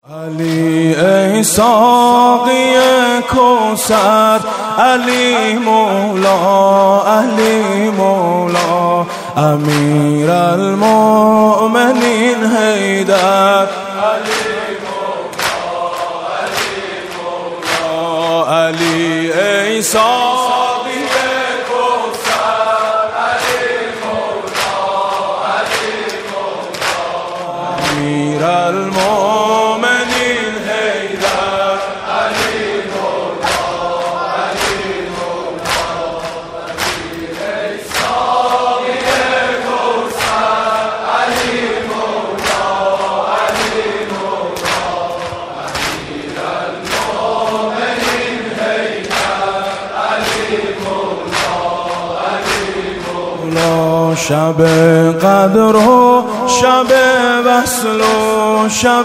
علی ای ساقی کوثر، علی مولا، علی مولا، امیر المؤمنین حیدر، علی مولا، علی مولا، علی ای ساقی کوثر، علی مولا، علی مولا، امیر المؤمنین حیدر، علی مولا، علی مولا، علی ای ساقی کوثر، علی مولا، علی مولا، امیر المؤمنین حیدر، علی مولا، علی مولا. شب قدر و شب وصل و شب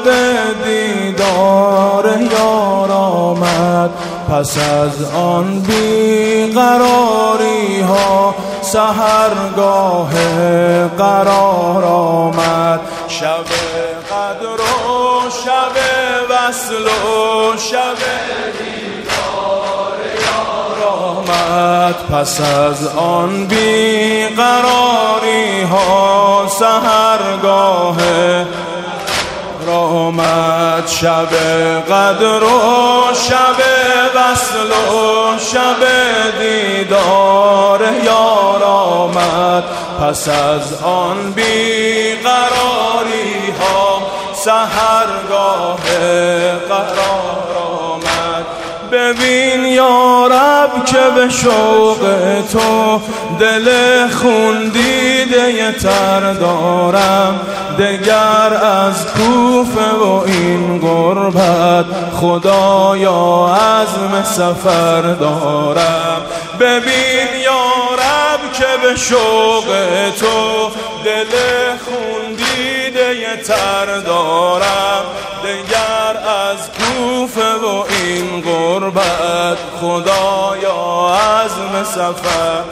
دیدار یار آمد، پس از آن بیقراری ها سحرگاه قرار آمد. شب قدر و شب وصل و شب دیدار یار آمد، پس از آن بیقراری ها سحرگاه آمد. شب قدر و شب وصل و شب دیدار یار آمد، پس از آن بیقراری ها سحرگاه قرار آمد. ببین یا رب که به شوق تو دل خون دیده تر دارم، دگر از کوفه و این غربت خدایا عزم سفر دارم. ببین یا رب که به شوق تو دل خون دیده تر دارم، دگر از کوفه و این غربت خدایا عزم سفر.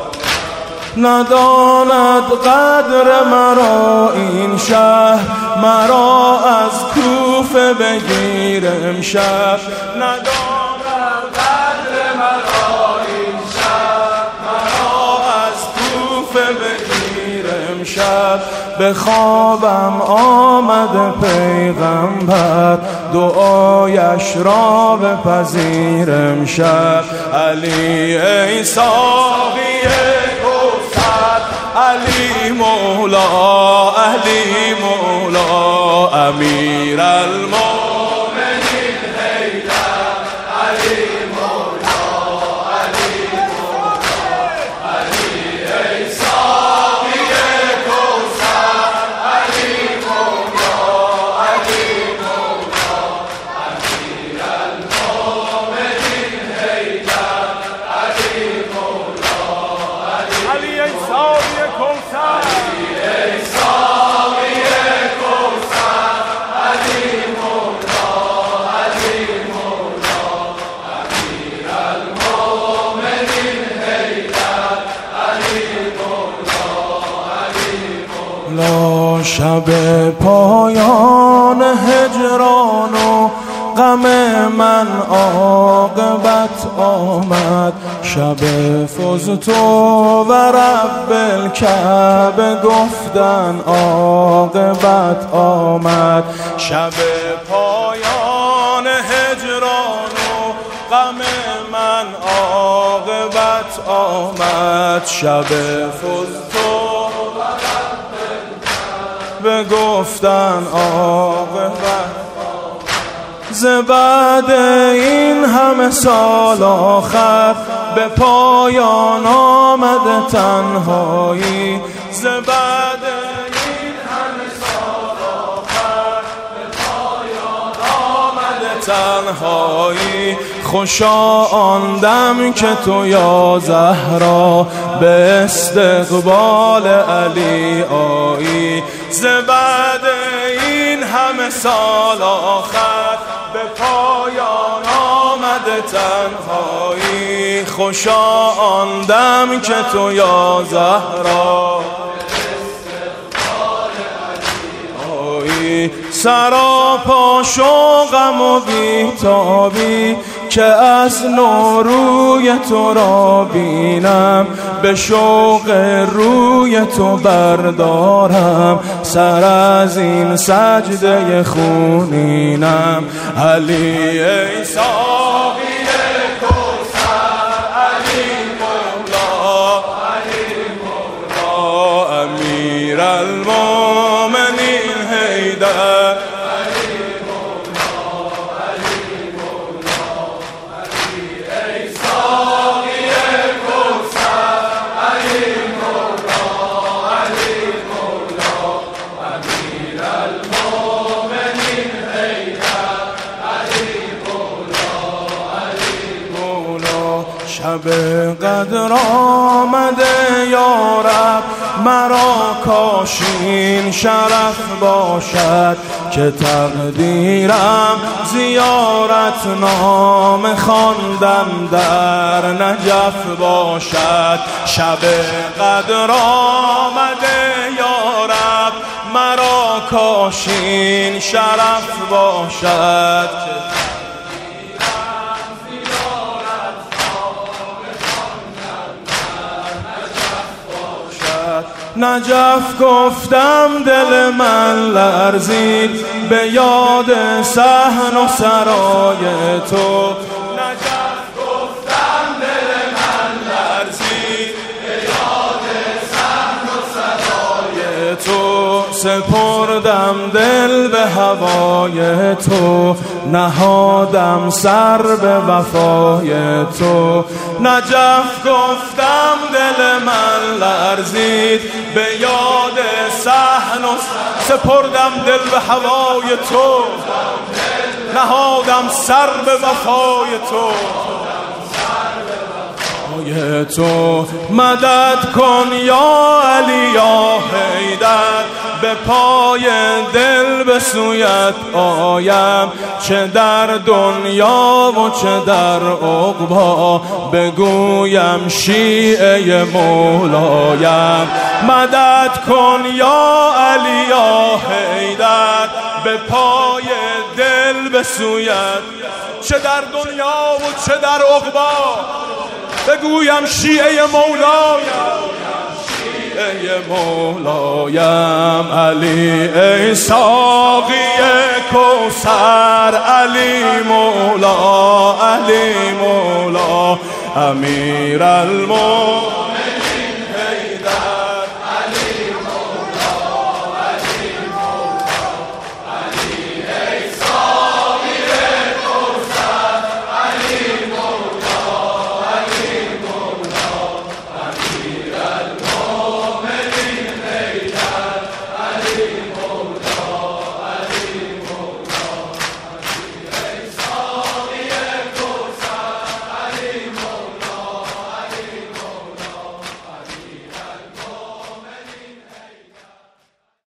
نداند قدر مرا این شهر، مرا از کوفه بگیر امشب. نداند قدر مرا این شهر، مرا از کوفه بگیر امشب. به خوابم آمد پیغمبر، دعایش را بپذیر امشب. علی ای ساقی کوثر، علی مولا، علی مولا، امیر المؤمنین حیدر، علی مولا، علی مولا، علی ای ساقی کوثر، علی مولا، علی مولا، امیر المؤمنین حیدر، علی مولا، علی ای ساقی کوثر، علی ای ساقی کوثر، علی مولا، علی مولا، امیر المؤمنین حیدر، علی مولا، علی مولا. شب پایان هجران و غم من عاقبت آمد، شب فزت و رب الکعبه گفتن عاقبت آمد. شب پایان هجران و غم من عاقبت آمد، شب فزت و رب الکعبه گفتن عاقبت. ز بعد این همه سال آخر به پایان آمد تنهایی، ز بعد این همه سال آخر به پایان آمد تنهایی. خوشا آن دم که تو یا زهرا به استقبال علی آیی، ز بعد این همه سال آخر به پایان آمد تنهایی. خوشا آن دم که تو یا زهرا سراپا شوقم و بیتابی که از نوروی تو را بینم، به شوق روی تو بردارم سر از این سجده خونینم. علی ای ساقی کوثر، علی مولا، علی مولا، امیر المومنین حیدر، علی مولا، علی مولا، علی ای ساقی کوثر، علی مولا، علی مولا، امیر المومنین حیدر، علی مولا، علی مولا. شب قدر آمده یا رب، مرا کاشین شرف باشد که تقدیرم زیارت نام خواندن در نجف باشد. شب قدر آمده یا رب، مرا کاشین شرف باشد نجف. گفتم دل من لرزید به یاد صحن و سرای تو، نجف گفتم دل من لرزید به یاد صحن و سرای تو. سپردم دل به هوای تو، نهادم سر به وفای تو. نجف گفتم دل من لرزید به یاد صحن و سپردم دل به هوای تو، نهادم سر به وفای تو. تو مدد کن یا علی یا حیدر، به پای دل به سویت آیم، چه در دنیا و چه در عقبا بگویم شیعه مولایم. مدد کن یا علی یا حیدر، به پای دل به سویت، چه در دنیا و چه در عقبا بگویم شیعه مولایم، شیعه مولایم. علی ای ساقی کوثر، علی مولا، علی مولا، امیر المومنین.